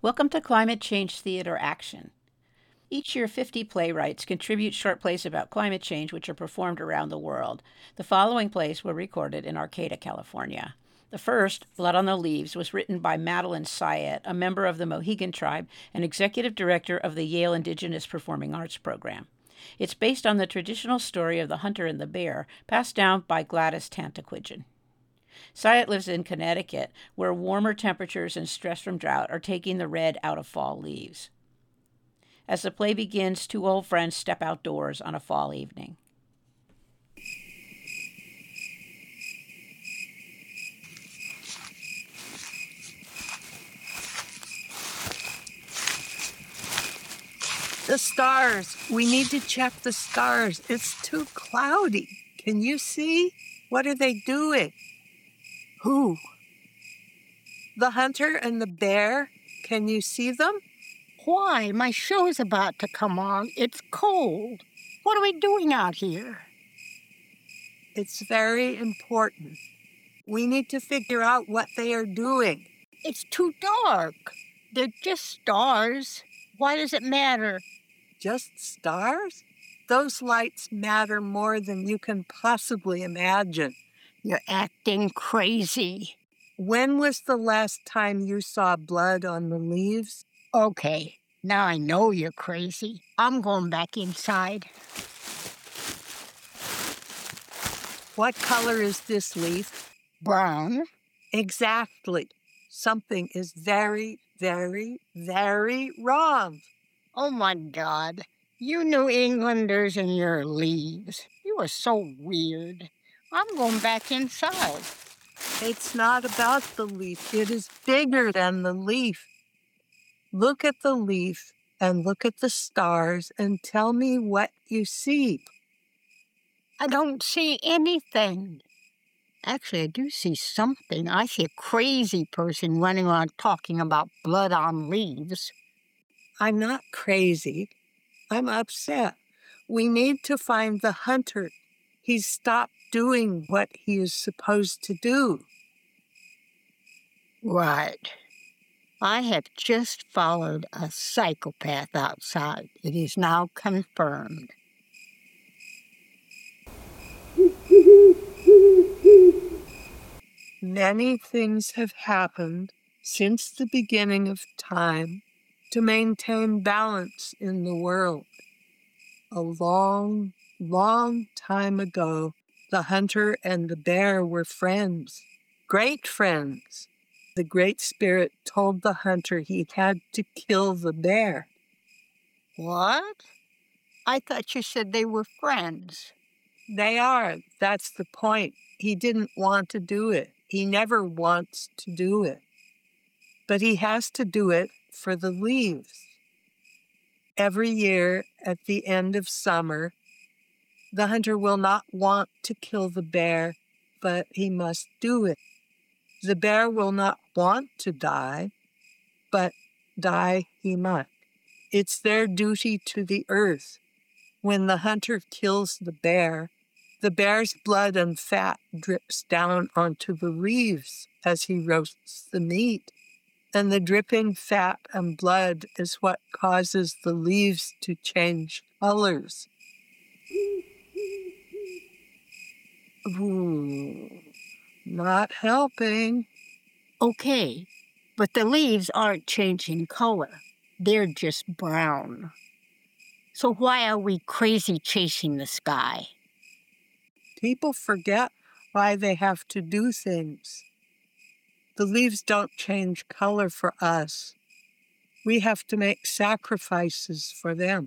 Welcome to Climate Change Theater Action. Each year, 50 playwrights contribute short plays about climate change, which are performed around the world. The following plays were recorded in Arcata, California. The first, Blood on the Leaves, was written by Madeline Syatt, a member of the Mohegan tribe and executive director of the Yale Indigenous Performing Arts Program. It's based on the traditional story of the hunter and the bear, passed down by Gladys Tantaquidgeon. Syatt lives in Connecticut, where warmer temperatures and stress from drought are taking the red out of fall leaves. As the play begins, two old friends step outdoors on a fall evening. The stars. We need to check the stars. It's too cloudy. Can you see? What are they doing? Who? The hunter and the bear. Can you see them? Why? My show's about to come on. It's cold. What are we doing out here? It's very important. We need to figure out what they are doing. It's too dark. They're just stars. Why does it matter? Just stars? Those lights matter more than you can possibly imagine. You're acting crazy. When was the last time you saw blood on the leaves? Okay, now I know you're crazy. I'm going back inside. What color is this leaf? Brown. Exactly. Something is very, very, very wrong. Oh my God. You New Englanders and your leaves. You are so weird. I'm going back inside. It's not about the leaf. It is bigger than the leaf. Look at the leaf and look at the stars and tell me what you see. I don't see anything. Actually, I do see something. I see a crazy person running around talking about blood on leaves. I'm not crazy. I'm upset. We need to find the hunter. He's stopped doing what he is supposed to do. Right. I have just followed a psychopath outside. It is now confirmed. Many things have happened since the beginning of time to maintain balance in the world. A long, long time ago, the hunter and the bear were friends, great friends. The Great Spirit told the hunter he had to kill the bear. What? I thought you said they were friends. They are. That's the point. He didn't want to do it. He never wants to do it. But he has to do it for the leaves. Every year at the end of summer, the hunter will not want to kill the bear, but he must do it. The bear will not want to die, but die he must. It's their duty to the earth. When the hunter kills the bear's blood and fat drips down onto the leaves as he roasts the meat. And the dripping fat and blood is what causes the leaves to change colors. Ooh, not helping. Okay, but the leaves aren't changing color. They're just brown. So why are we crazy chasing the sky? People forget why they have to do things. The leaves don't change color for us. We have to make sacrifices for them.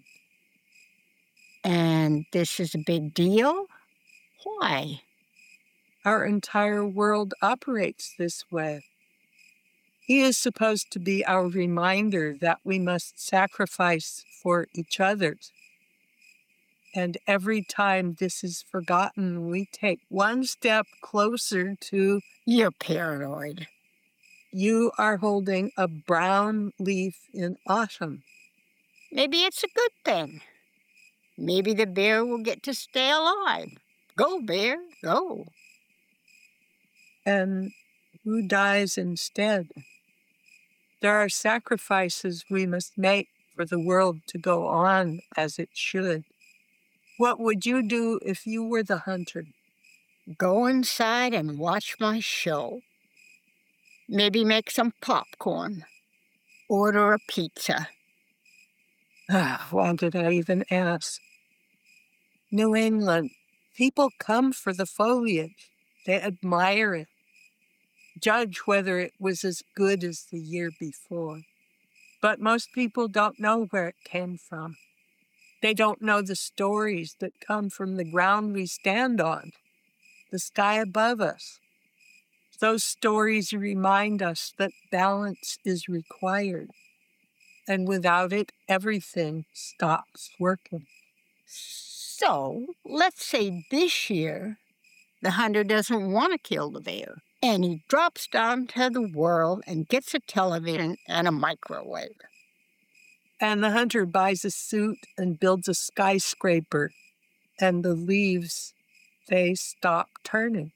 And this is a big deal? Why? Our entire world operates this way. He is supposed to be our reminder that we must sacrifice for each other. And every time this is forgotten, we take one step closer to... You're paranoid. You are holding a brown leaf in autumn. Maybe it's a good thing. Maybe the bear will get to stay alive. Go, bear, go. And who dies instead? There are sacrifices we must make for the world to go on as it should. What would you do if you were the hunter? Go inside and watch my show. Maybe make some popcorn. Order a pizza. Why did I even ask? New England, people come for the foliage. They admire it, judge whether it was as good as the year before. But most people don't know where it came from. They don't know the stories that come from the ground we stand on, the sky above us. Those stories remind us that balance is required, and without it, everything stops working. So, let's say this year, the hunter doesn't want to kill the bear, and he drops down to the world and gets a television and a microwave. And the hunter buys a suit and builds a skyscraper, and the leaves, they stop turning.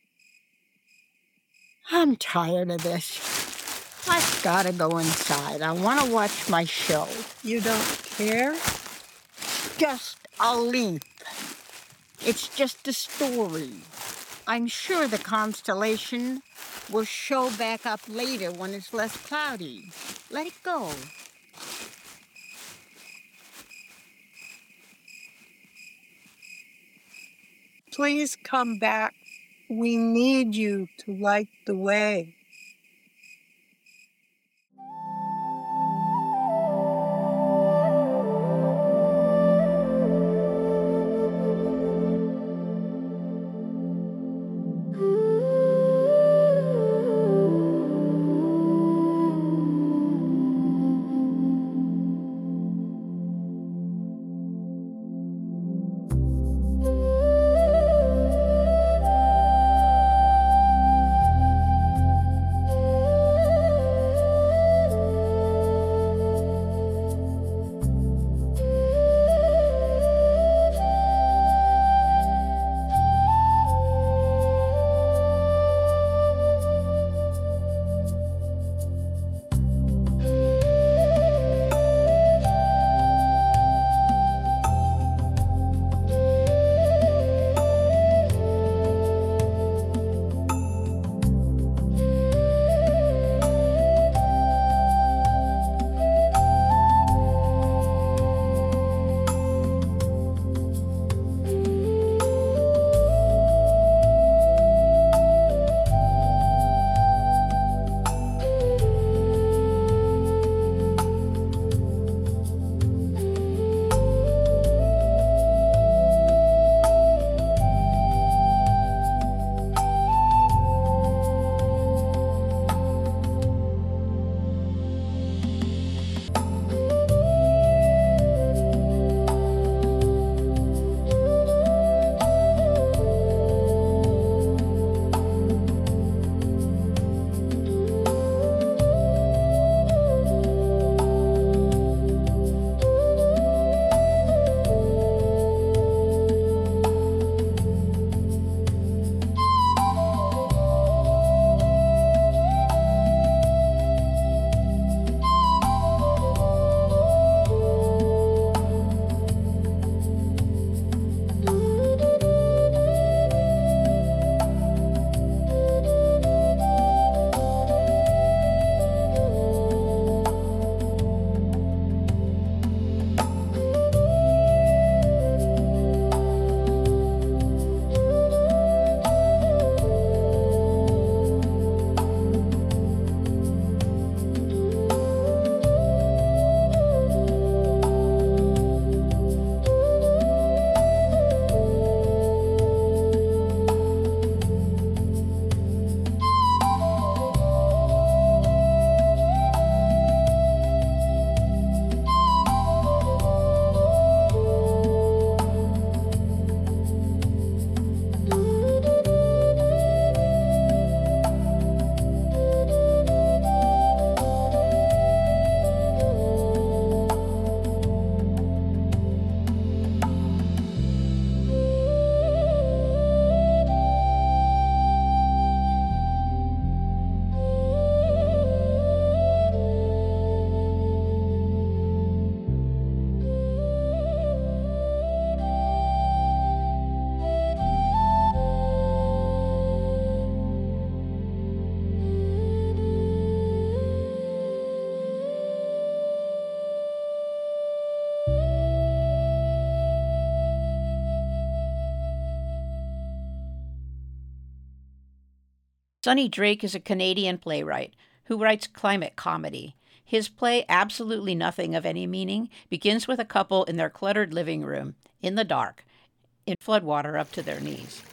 I'm tired of this. I've got to go inside. I want to watch my show. You don't care? Just a leaf. It's just a story. I'm sure the constellation will show back up later when it's less cloudy. Let it go. Please come back. We need you to light the way. Sonny Drake is a Canadian playwright who writes climate comedy. His play, Absolutely Nothing of Any Meaning, begins with a couple in their cluttered living room, in the dark, in floodwater up to their knees.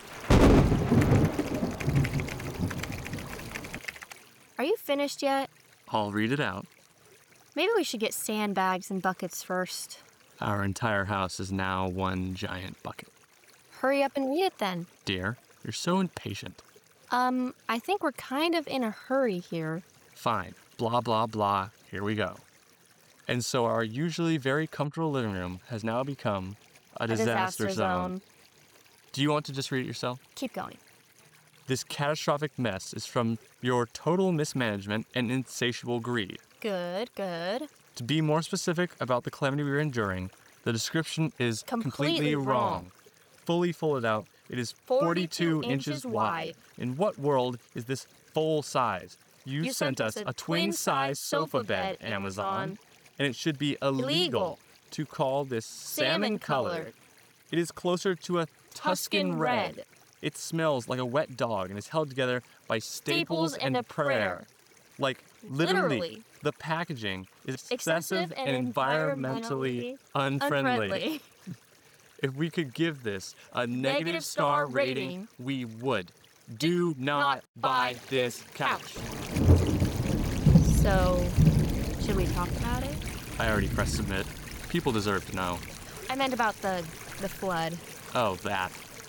Are you finished yet? I'll read it out. Maybe we should get sandbags and buckets first. Our entire house is now one giant bucket. Hurry up and read it then. Dear, you're so impatient. I think we're kind of in a hurry here. Fine. Blah, blah, blah. Here we go. And so our usually very comfortable living room has now become a disaster zone. Do you want to just read it yourself? Keep going. This catastrophic mess is from your total mismanagement and insatiable greed. Good. To be more specific about the calamity we are enduring, the description is Completely wrong. Fully folded out, it is 42 inches wide. In what world is this full size? You sent us a twin-size sofa bed, Amazon, and it should be illegal to call this salmon-colored. It is closer to a Tuscan red. It smells like a wet dog and is held together by staples and a prayer. Like, literally, the packaging is excessive and environmentally unfriendly. If we could give this a negative star rating, we would. Do not buy this couch. So, should we talk about it? I already pressed submit. People deserve to know. I meant about the flood. Oh, that.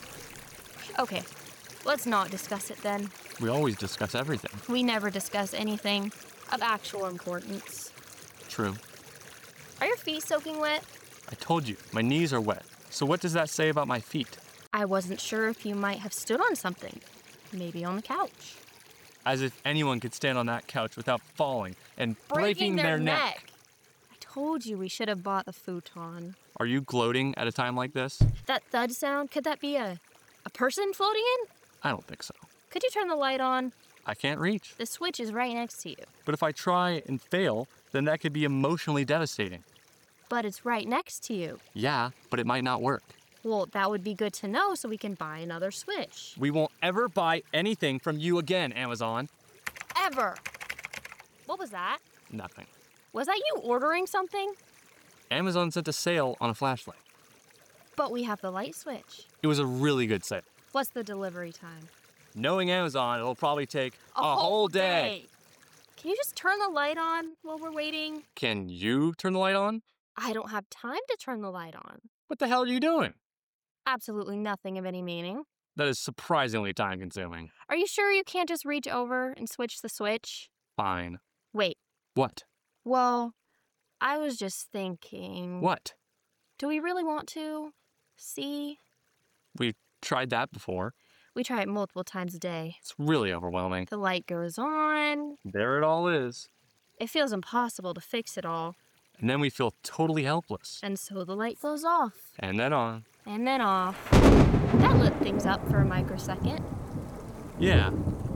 Okay, let's not discuss it then. We always discuss everything. We never discuss anything of actual importance. True. Are your feet soaking wet? I told you, my knees are wet. So what does that say about my feet? I wasn't sure if you might have stood on something. Maybe on the couch. As if anyone could stand on that couch without falling and breaking their neck. I told you we should have bought a futon. Are you gloating at a time like this? That thud sound, could that be a person floating in? I don't think so. Could you turn the light on? I can't reach. The switch is right next to you. But if I try and fail, then that could be emotionally devastating. But it's right next to you. Yeah, but it might not work. Well, that would be good to know so we can buy another switch. We won't ever buy anything from you again, Amazon. Ever. What was that? Nothing. Was that you ordering something? Amazon sent a sale on a flashlight. But we have the light switch. It was a really good sale. What's the delivery time? Knowing Amazon, it'll probably take a whole day. Can you just turn the light on while we're waiting? Can you turn the light on? I don't have time to turn the light on. What the hell are you doing? Absolutely nothing of any meaning. That is surprisingly time-consuming. Are you sure you can't just reach over and switch the switch? Fine. Wait. What? Well, I was just thinking... What? Do we really want to? See? We've tried that before. We try it multiple times a day. It's really overwhelming. The light goes on. There it all is. It feels impossible to fix it all. And then we feel totally helpless. And so the light goes off. And then on. And then off. That lit things up for a microsecond. Yeah.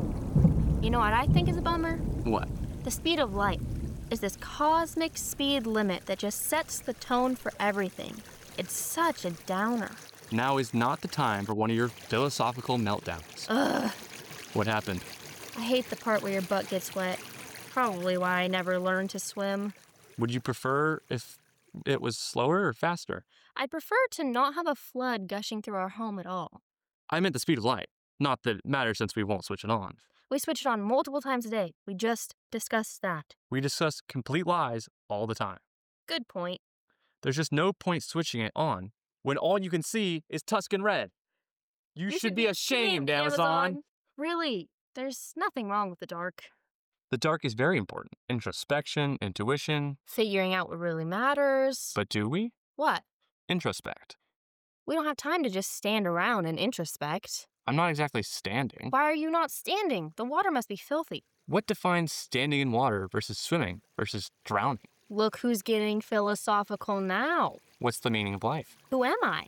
You know what I think is a bummer? What? The speed of light is this cosmic speed limit that just sets the tone for everything. It's such a downer. Now is not the time for one of your philosophical meltdowns. Ugh. What happened? I hate the part where your butt gets wet. Probably why I never learned to swim. Would you prefer if it was slower or faster? I'd prefer to not have a flood gushing through our home at all. I meant the speed of light. Not that it matters since we won't switch it on. We switch it on multiple times a day. We just discussed that. We discuss complete lies all the time. Good point. There's just no point switching it on when all you can see is Tuscan red. You should be ashamed, Amazon. Really, there's nothing wrong with the dark. The dark is very important. Introspection, intuition. Figuring out what really matters. But do we? What? Introspect. We don't have time to just stand around and introspect. I'm not exactly standing. Why are you not standing? The water must be filthy. What defines standing in water versus swimming versus drowning? Look who's getting philosophical now. What's the meaning of life? Who am I?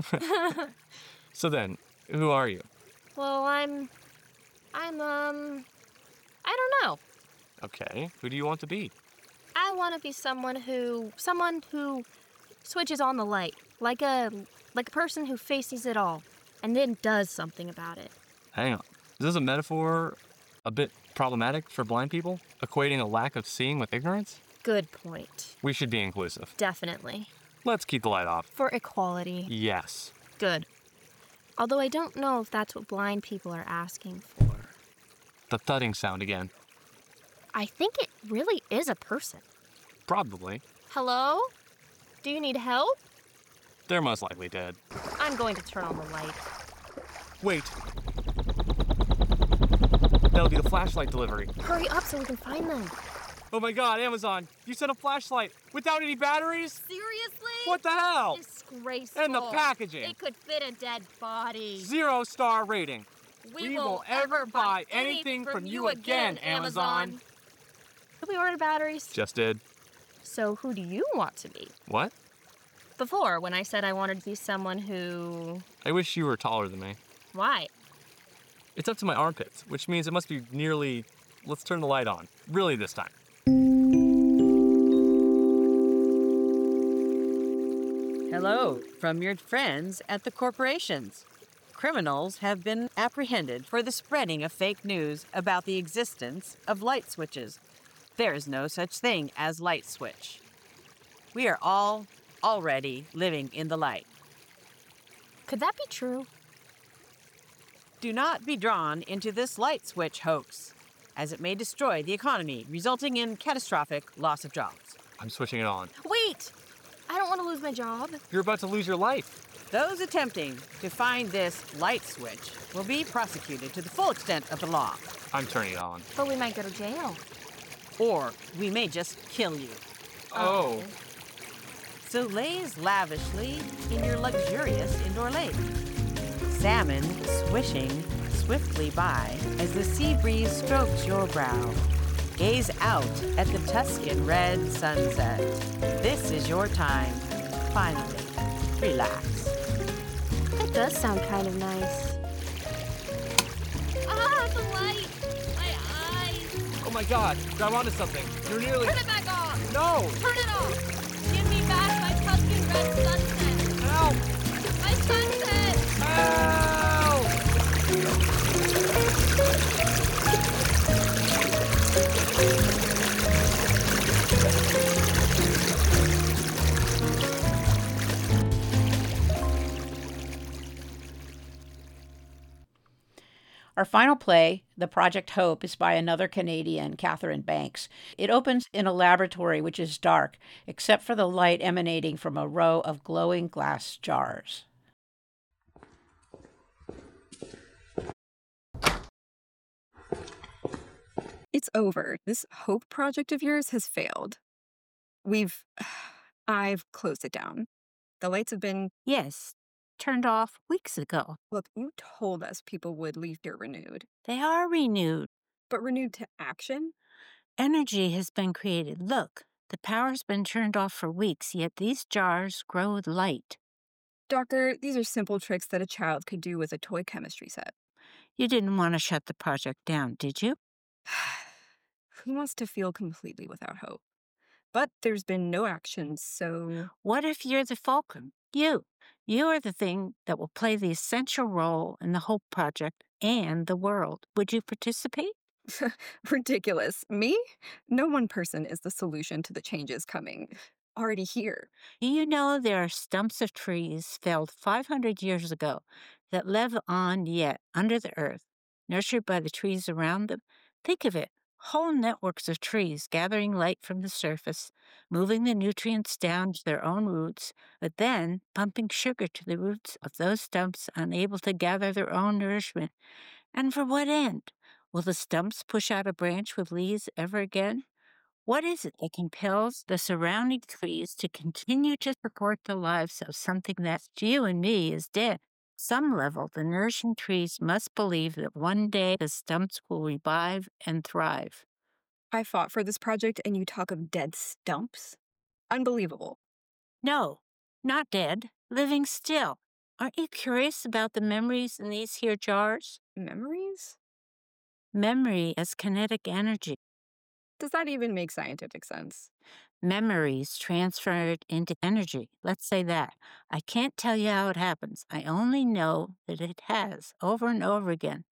So then, who are you? Well, I don't know. Okay, who do you want to be? I want to be someone who switches on the light, like a person who faces it all and then does something about it. Hang on. Is this a metaphor a bit problematic for blind people, equating a lack of seeing with ignorance? Good point. We should be inclusive. Definitely. Let's keep the light off. For equality. Yes. Good. Although I don't know if that's what blind people are asking for. The thudding sound again. I think it really is a person. Probably. Hello? Do you need help? They're most likely dead. I'm going to turn on the light. Wait. That'll be the flashlight delivery. Hurry up so we can find them. Oh my god, Amazon! You sent a flashlight without any batteries? Seriously? What the hell? Disgraceful. And the packaging. It could fit a dead body. 0-star rating. We won't ever buy anything from you again, Amazon. Did we order batteries? Just did. So who do you want to be? What? Before, when I said I wanted to be someone who... I wish you were taller than me. Why? It's up to my armpits, which means it must be nearly... Let's turn the light on. Really this time. Hello from your friends at the corporations. Criminals have been apprehended for the spreading of fake news about the existence of light switches. There is no such thing as light switch. We are all already living in the light. Could that be true? Do not be drawn into this light switch hoax, as it may destroy the economy, resulting in catastrophic loss of jobs. I'm switching it on. Wait! I don't want to lose my job. You're about to lose your life. Those attempting to find this light switch will be prosecuted to the full extent of the law, I'm turning it on. But we might go to jail. or we may just kill you. Oh. So laze lavishly in your luxurious indoor lake. Salmon swishing swiftly by as the sea breeze strokes your brow. Gaze out at the Tuscan red sunset. This is your time. Finally, relax. That does sound kind of nice. Ah, the light! My eyes! Oh my god, grab onto something. You're nearly... Turn it back off! No! Turn it off! Give me back my Tuscan red sunset! Help! My sunset! Help! Our final play, The Project Hope, is by another Canadian, Catherine Banks. It opens in a laboratory which is dark, except for the light emanating from a row of glowing glass jars. It's over. This hope project of yours has failed. I've closed it down. The lights have been, Yes, turned off weeks ago. look, you told us people would leave here renewed, They are renewed. but renewed to action? Energy has been created. Look, the power's been turned off for weeks, yet these jars grow with light. Doctor, these are simple tricks that a child could do with a toy chemistry set. You didn't want to shut the project down, did you? Who wants to feel completely without hope? But there's been no action, so What if you're the fulcrum? You are the thing that will play the essential role in the Hope Project and the world. Would you participate? ridiculous. Me? No one person is the solution to the changes coming. Already here. Do you know there are stumps of trees felled 500 years ago that live on yet under the earth, nurtured by the trees around them? Think of it. Whole networks of trees gathering light from the surface, moving the nutrients down to their own roots, but then pumping sugar to the roots of those stumps unable to gather their own nourishment. And for what end? Will the stumps push out a branch with leaves ever again? What is it that compels the surrounding trees to continue to support the lives of something that to you and me is dead? Some level, the nourishing trees must believe that one day the stumps will revive and thrive. I fought for this project and you talk of dead stumps? Unbelievable. No, not dead, living still. Aren't you curious about the memories in these here jars? Memories? Memory as kinetic energy. Does that even make scientific sense? Memories transferred into energy. Let's say that. I can't tell you how it happens. I only know that it has over and over again.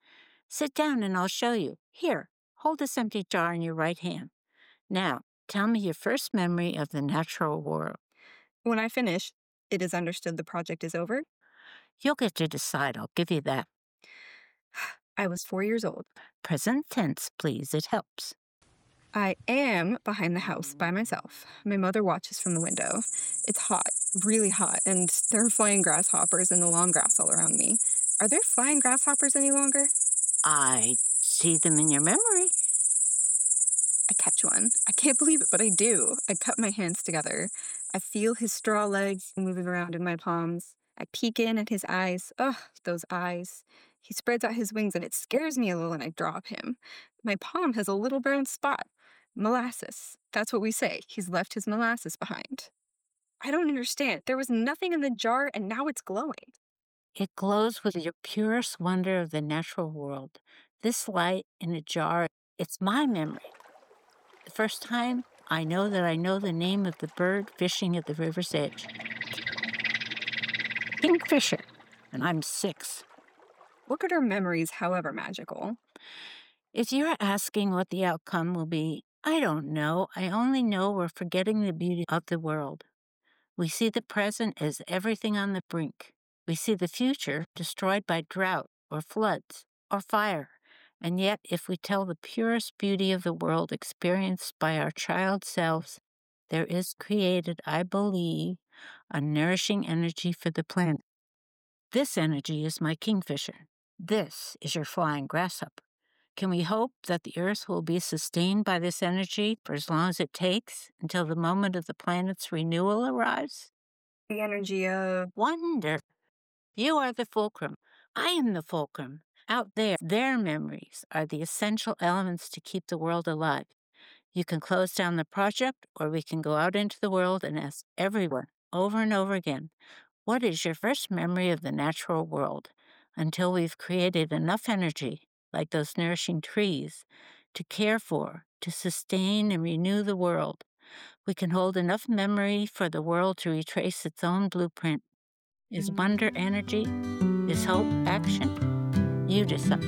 Sit down and I'll show you. Here, hold this empty jar in your right hand. Now, tell me your first memory of the natural world. When I finish, it is understood the project is over. You'll get to decide, I'll give you that. I was 4 years old. Present tense, please, it helps. I am behind the house by myself. My mother watches from the window. It's hot, really hot, and there are flying grasshoppers in the long grass all around me. Are there flying grasshoppers any longer? I see them in your memory. I catch one. I can't believe it, but I do. I cut my hands together. I feel his straw legs moving around in my palms. I peek in at his eyes. Ugh, those eyes. He spreads out his wings and it scares me a little and I drop him. My palm has a little brown spot. Molasses. That's what we say. He's left his molasses behind. I don't understand. There was nothing in the jar and now it's glowing. It glows with your purest wonder of the natural world. This light in a jar, it's my memory. The first time, I know the name of the bird fishing at the river's edge. Kingfisher, and I'm 6. Look at our memories, however magical. If you're asking what the outcome will be, I don't know. I only know we're forgetting the beauty of the world. We see the present as everything on the brink. We see the future destroyed by drought or floods or fire. And yet, if we tell the purest beauty of the world experienced by our child selves, there is created, I believe, a nourishing energy for the planet. This energy is my kingfisher. This is your flying grasshopper. Can we hope that the Earth will be sustained by this energy for as long as it takes until the moment of the planet's renewal arrives? The energy of wonder. You are the fulcrum. I am the fulcrum. Out there, their memories are the essential elements to keep the world alive. You can close down the project, or we can go out into the world and ask everyone, over and over again, what is your first memory of the natural world? Until we've created enough energy, like those nourishing trees, to care for, to sustain and renew the world. We can hold enough memory for the world to retrace its own blueprint. Is wonder energy? Is hope action? You decide.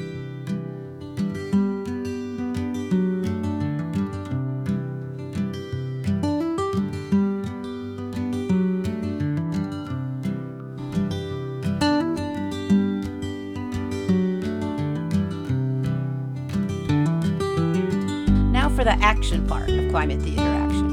Now for the action part of Climate Theater Action.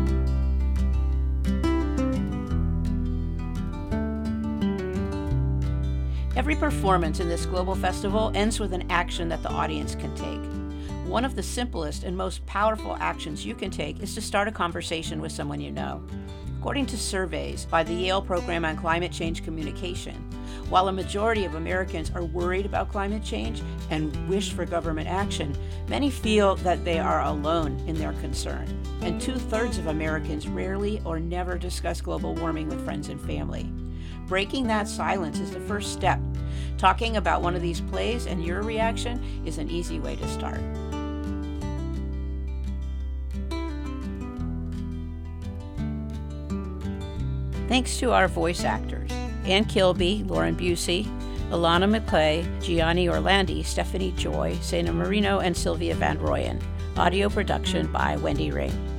Every performance in this global festival ends with an action that the audience can take. One of the simplest and most powerful actions you can take is to start a conversation with someone you know. According to surveys by the Yale Program on Climate Change Communication, while a majority of Americans are worried about climate change and wish for government action, many feel that they are alone in their concern. And 2/3 of Americans rarely or never discuss global warming with friends and family. Breaking that silence is the first step. Talking about one of these plays and your reaction is an easy way to start. Thanks to our voice actors, Ann Kilby, Lauren Busey, Alana McClay, Gianni Orlandi, Stephanie Joy, Sena Marino, and Sylvia Van Royen. Audio production by Wendy Ring.